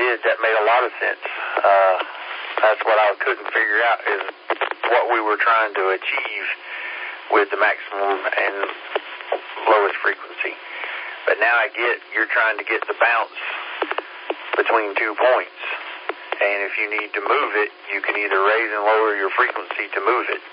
did. That made a lot of sense. That's what I couldn't figure out is what we were trying to achieve with the maximum and lowest frequency. But now I get you're trying to get the bounce between 2 points. And if you need to move it, you can either raise and lower your frequency to move it.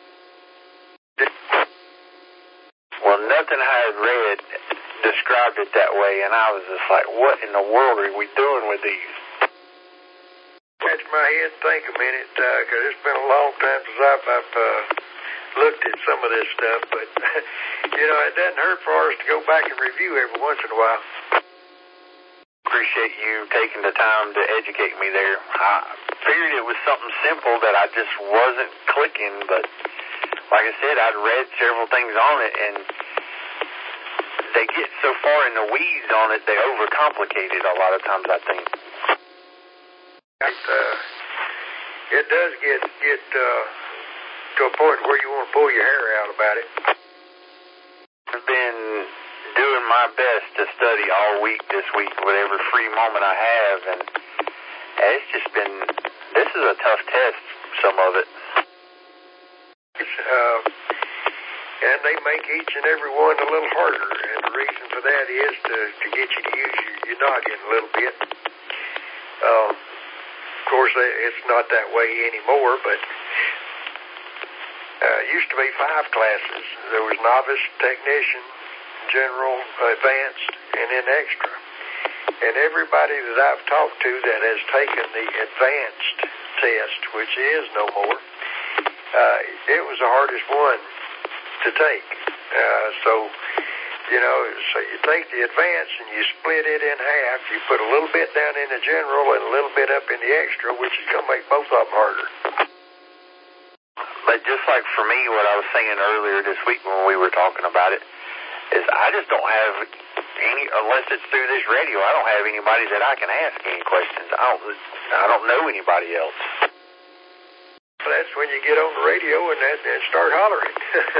Well, nothing I had read described it that way, and I was just like, what in the world are we doing with these? Scratch my head and think a minute, because it's been a long time since I've looked at some of this stuff, but, it doesn't hurt for us to go back and review every once in a while. Appreciate you taking the time to educate me there. I figured it was something simple that I just wasn't clicking, but like I said, I'd read several things on it, and they get so far in the weeds on it, they overcomplicate it a lot of times, I think. It does get to a point where you want to pull your hair out about it. I've been doing my best to study all week this week, whatever free moment I have, and it's just been, this is a tough test, some of it. And they make each and every one a little harder, and the reason for that is to get you to use your noggin a little bit. Of course, it's not that way anymore, but it used to be 5 classes. There was novice, technician, general, advanced, and then extra. And everybody that I've talked to that has taken the advanced test, which is no more, it was the hardest one to take. So you take the advanced and you split it in half. You put a little bit down in the general and a little bit up in the extra, which is going to make both of them harder. But just like for me, what I was saying earlier this week when we were talking about it, is I just don't have any, unless it's through this radio, I don't have anybody that I can ask any questions. I don't know anybody else. Well, that's when you get on the radio and start hollering.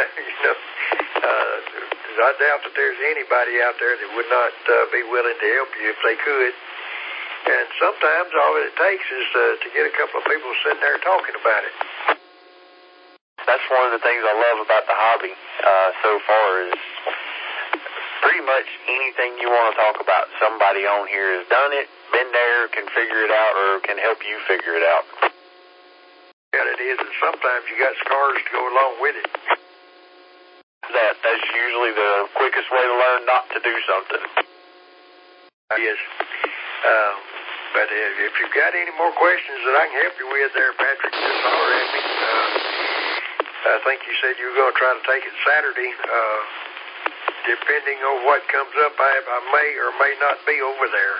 I doubt that there's anybody out there that would not be willing to help you if they could. And sometimes all it takes is to get a couple of people sitting there talking about it. That's one of the things I love about the hobby so far is pretty much anything you want to talk about, somebody on here has done it, been there, can figure it out, or can help you figure it out. Yeah, it is, and sometimes you got scars to go along with it. That's usually the quickest way to learn not to do something. Yes. But if you've got any more questions that I can help you with there, Patrick, just holler at me. I think you said you were going to try to take it Saturday. Depending on what comes up, I may or may not be over there.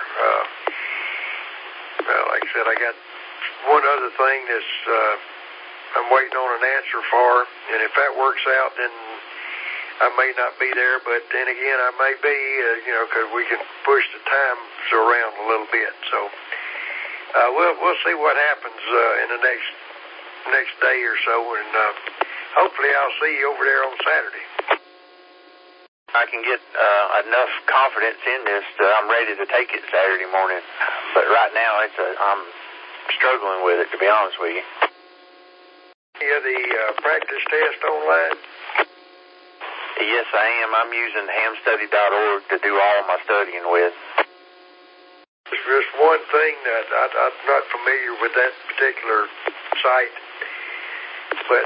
Like I said, I got one other thing that's I'm waiting on an answer for, and if that works out, then I may not be there, but then again, I may be, because we can push the times around a little bit. So we'll see what happens in the next day or so, and hopefully I'll see you over there on Saturday. I can get enough confidence in this that I'm ready to take it Saturday morning, but right now I'm struggling with it, to be honest with you. Yeah, the practice test online? Yes, I am. I'm using hamstudy.org to do all of my studying with. There's just one thing that I'm not familiar with that particular site, but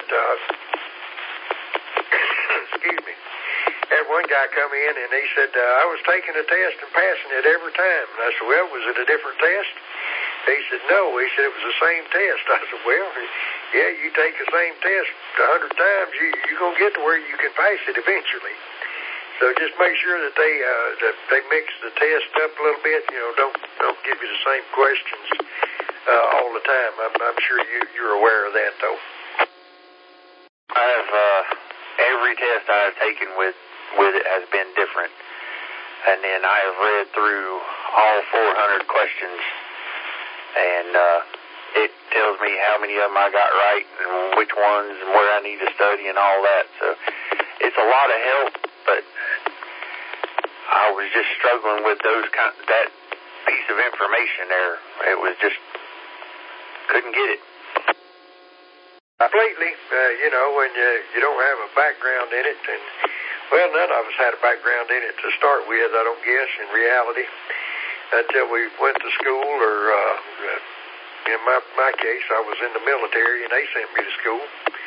excuse me. Had one guy come in and he said, I was taking a test and passing it every time. And I said, well, was it a different test? He said, no. He said, it was the same test. I said, well, yeah, you take the same test 100 times, you're going to get to where you can pass it eventually. So just make sure that they mix the test up a little bit. Don't give you the same questions all the time. I'm sure you're aware of that, though. I have every test I have taken with it has been different. And then I have read through all 400 questions, and it tells me how many of them I got right and which ones and where I need to study and all that. So it's a lot of help, but I was just struggling with that piece of information there. It was just, couldn't get it. Completely. When you don't have a background in it, and, well, none of us had a background in it to start with, I don't guess, in reality, until we went to school, or in my case, I was in the military, and they sent me to school.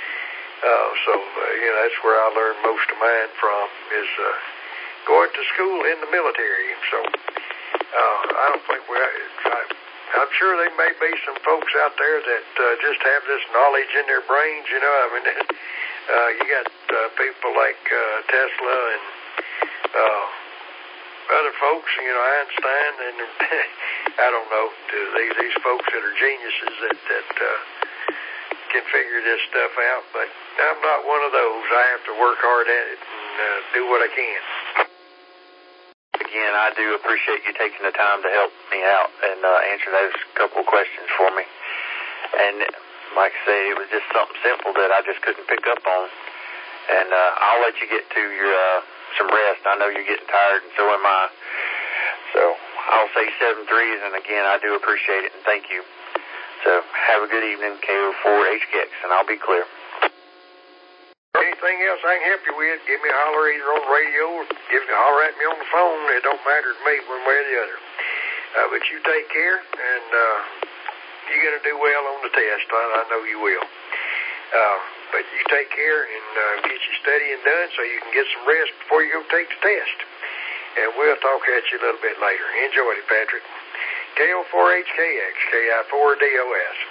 That's where I learned most of mine from, is going to school in the military. So I don't think I'm sure there may be some folks out there that just have this knowledge in their brains, you got people like Tesla and other folks, Einstein, and I don't know, these folks that are geniuses that can figure this stuff out, but I'm not one of those. I have to work hard at it and do what I can. Again, I do appreciate you taking the time to help me out and answer those couple of questions for me. And like I say, it was just something simple that I just couldn't pick up on. And I'll let you get to your some rest. I know you're getting tired, and so am I. So I'll say 7 threes, and again, I do appreciate it, and thank you. So have a good evening, KO4HKX, and I'll be clear. Anything else I can help you with, give me a holler either on the radio or holler at me on the phone. It don't matter to me one way or the other. But you take care, and you're going to do well on the test. I know you will. But you take care and get your studying done so you can get some rest before you go take the test. And we'll talk at you a little bit later. Enjoy it, Patrick. KO4HKX, KI4DOS.